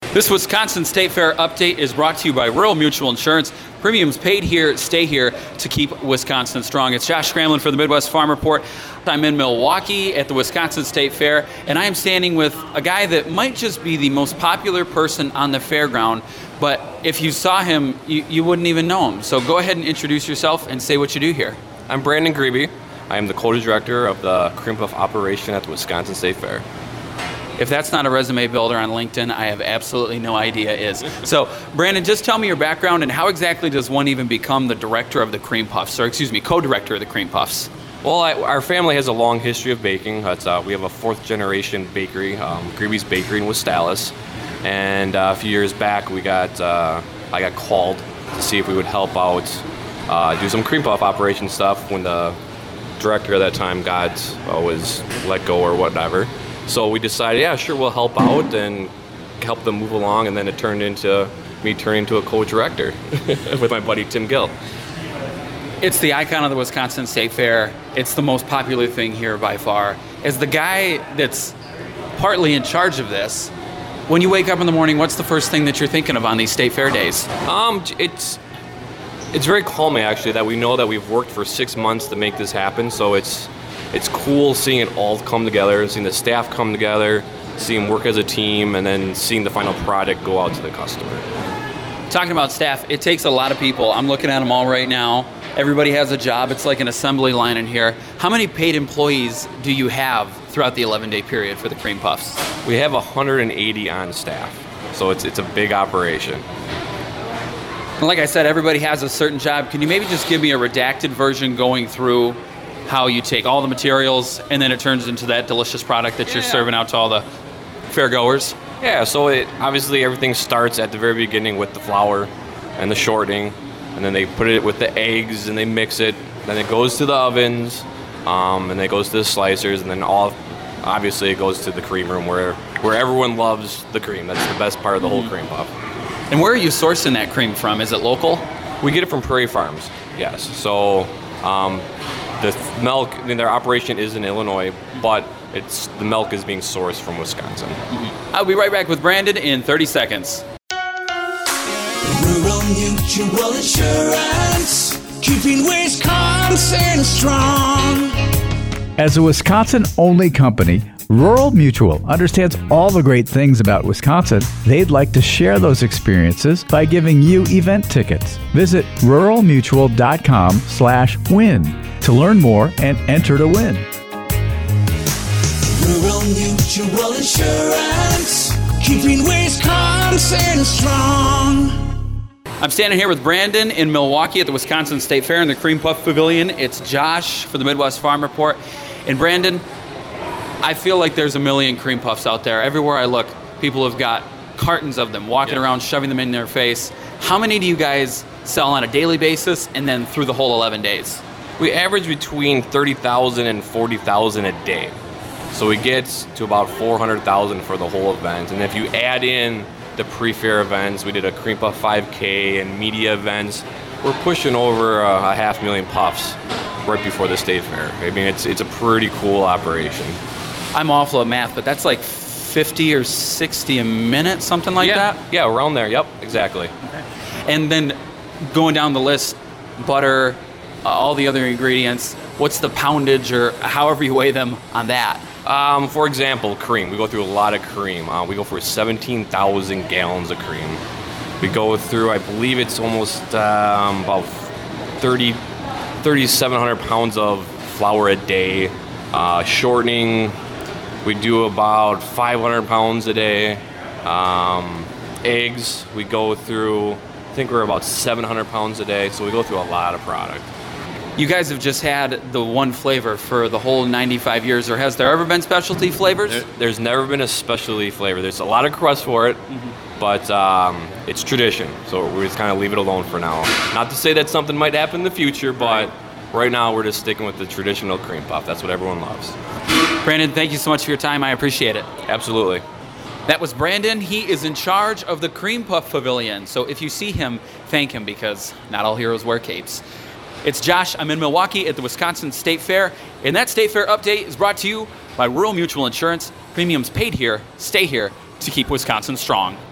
This Wisconsin State Fair update is brought to you by Rural Mutual Insurance. Premiums paid here, stay here to keep Wisconsin strong. It's Josh Scramlin for the Midwest Farm Report. I'm in Milwaukee at the Wisconsin State Fair, and I am standing with a guy that might just be the most popular person on the fairground, but if you saw him, you wouldn't even know him. So go ahead and introduce yourself and say what you do here. I'm Brandon Grebe. I am the quota director of the cream puff operation at the Wisconsin State Fair. If that's not a resume builder on LinkedIn, I have absolutely no idea is. So, Brandon, just tell me your background and how exactly does one even become the director of the cream puffs, or co-director of the cream puffs? Well, our family has a long history of baking. We have a fourth generation bakery, Grebe's Bakery in Wistalis. And a few years back, I got called to see if we would help out, do some cream puff operation stuff when the director at that time was let go or whatever. So we decided, yeah, sure, we'll help out and help them move along, and then it turned into me turning into a co-director with my buddy Tim Gill. It's the icon of the Wisconsin State Fair. It's the most popular thing here by far. As the guy that's partly in charge of this, when you wake up in the morning, what's the first thing that you're thinking of on these State Fair days? It's very calming, actually, that we know that we've worked for 6 months to make this happen, so it's cool seeing it all come together, seeing the staff come together, seeing them work as a team, and then seeing the final product go out to the customer. Talking about staff, it takes a lot of people. I'm looking at them all right now. Everybody has a job. It's like an assembly line in here. How many paid employees do you have throughout the 11-day period for the cream puffs? We have 180 on staff, so it's a big operation. And like I said, everybody has a certain job. Can you maybe just give me a redacted version going through how you take all the materials and then it turns into that delicious product that you're serving out to all the fairgoers? Yeah, so obviously everything starts at the very beginning with the flour and the shortening, and then they put it with the eggs and they mix it, then it goes to the ovens, and then it goes to the slicers, and then obviously it goes to the cream room where everyone loves the cream. That's the best part of the whole cream puff. And where are you sourcing that cream from? Is it local? We get it from Prairie Farms, yes. So the milk, their operation is in Illinois, but the milk is being sourced from Wisconsin. Mm-hmm. I'll be right back with Brandon in 30 seconds. Rural Mutual Insurance, keeping Wisconsin strong. As a Wisconsin-only company, Rural Mutual understands all the great things about Wisconsin. They'd like to share those experiences by giving you event tickets. Visit ruralmutual.com/win to learn more and enter to win. Rural Mutual Insurance, keeping Wisconsin strong. I'm standing here with Brandon in Milwaukee at the Wisconsin State Fair in the Cream Puff Pavilion. It's Josh for the Midwest Farm Report. And Brandon, I feel like there's a million cream puffs out there. Everywhere I look, people have got cartons of them, walking around, shoving them in their face. How many do you guys sell on a daily basis and then through the whole 11 days? We average between 30,000 and 40,000 a day. So we get to about 400,000 for the whole event. And if you add in the pre-fair events, we did a Cream Puff 5K and media events, we're pushing over 500,000 puffs right before the State Fair. I mean, it's a pretty cool operation. I'm awful at math, but that's like 50 or 60 a minute, something like that? Yeah, around there. Yep, exactly. Okay. And then going down the list, butter, all the other ingredients, what's the poundage or however you weigh them on that? For example, cream. We go through a lot of cream. We go for 17,000 gallons of cream. We go through, I believe it's almost about 3,700 pounds of flour a day. Shortening, we do about 500 pounds a day. Eggs, we go through, I think we're about 700 pounds a day, so we go through a lot of product. You guys have just had the one flavor for the whole 95 years, or has there ever been specialty flavors? There's never been a specialty flavor. There's a lot of crust for it, but it's tradition, so we just kind of leave it alone for now. Not to say that something might happen in the future, but right now we're just sticking with the traditional cream puff. That's what everyone loves. Brandon, thank you so much for your time. I appreciate it. Absolutely. That was Brandon. He is in charge of the Cream Puff Pavilion. So if you see him, thank him, because not all heroes wear capes. It's Josh. I'm in Milwaukee at the Wisconsin State Fair. And that State Fair update is brought to you by Rural Mutual Insurance. Premiums paid here, stay here to keep Wisconsin strong.